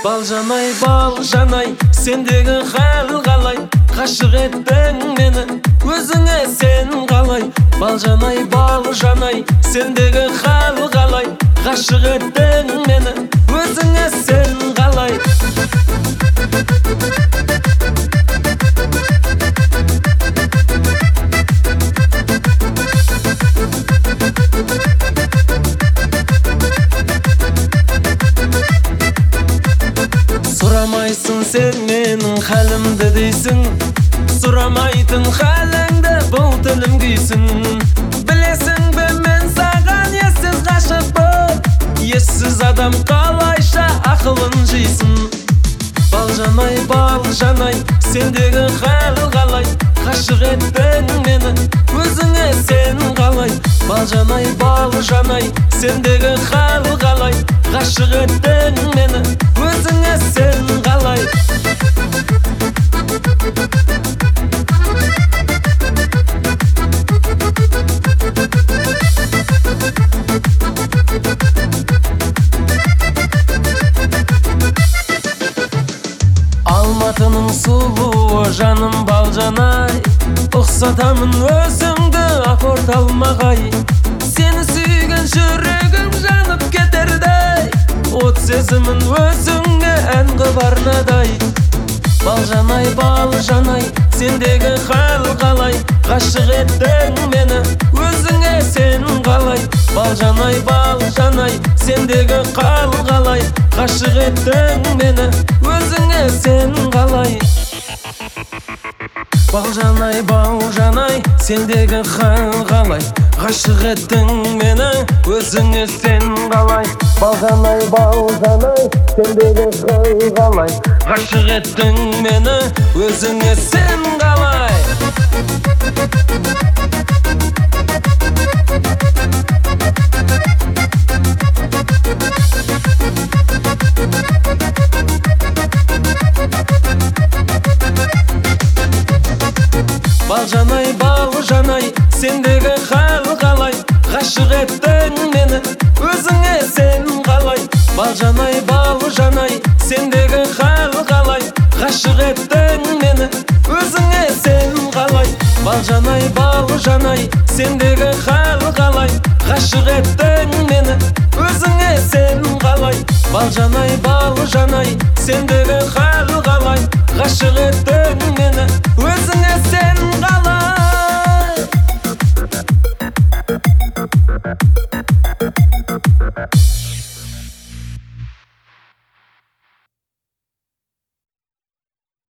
Балжанай, балжанай, сендегі хал қалай? Ғашық еттің мені, өзіңе сен қалай? Балжанай, балжанай, сендегі хал қалай? Ғашық еттің мені, өзіңе сен қалай? Сұрамайсың сен менің хәлімді дейсің, сұрамайтын хәліңді бұл тілім дейсің. Білесің бе мен саған ессіз ғашықпын, ессіз адам қалайша ақылын жейсің. Балжанай, балжанай, сендегі хәл қалай? Ғашық еттің мені, өзіңе сен қалай? Балжанай, балжанай, сендегі хәл қалай? Ғашық еттің мені, өзіңе сен қалай? Алматының сұлуы жаным балжанай, ұқсатамын өзіңді аккорд алмағай. Сені сүйген жүрегім жанып кетердей, от сезімін өзіңе ән қып арнадай. Балжанай, балжанай, сендегі хал қалай? Ғашық еттің мені, өзіңе сен қалай? Балжанай, балжанай, сендегі хал қалай? Ғашық еттің мені, өзіңе сен қалай? Балжанай, балжанай, сендегі хал қалай? Ғашық еттің мені, өзіңе сен қалай? Балжанай, балжанай, сендегі хал қалай? Ғашық еттің мені, өзіңе сен қалай? Балжанай, балжанай, сендегі хал қалай? Ғашық еттің мені, өзіңе сен қалай? Балжанай, балжанай, сендегі хал қалай? Ғашық еттің мені, өзіңе сен қалай? Балжанай, балжанай, сендегі хал қалай? Ғашық еттің мені, өзіңе сен қалай? Балжанай, балжанай, сендегі хал қалай? Ғашық еттің мені, өзіңе сен қалай?